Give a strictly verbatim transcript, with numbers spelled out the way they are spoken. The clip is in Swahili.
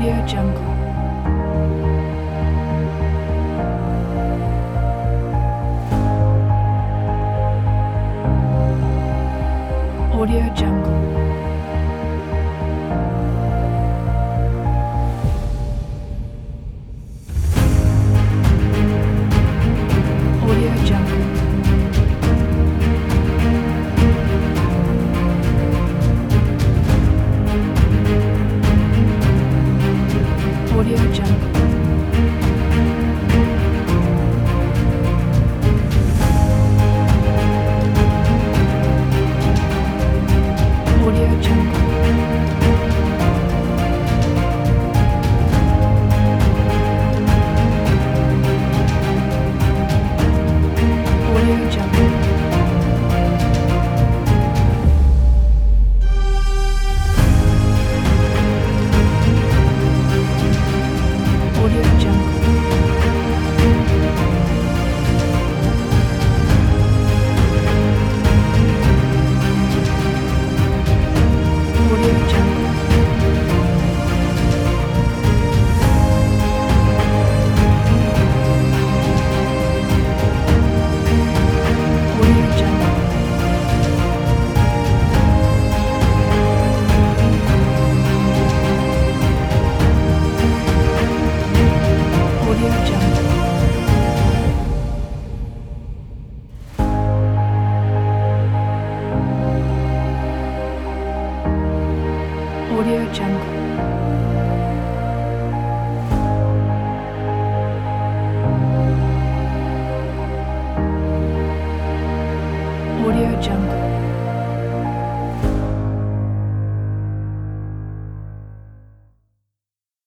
Audio Jungle. Audio Jungle. Audio Jungle. Audio Jungle. Audio Jungle. Audio Jungle. Audio Jungle. Audio Jungle. Audio Jungle. Audio Jungle. Audio Jungle.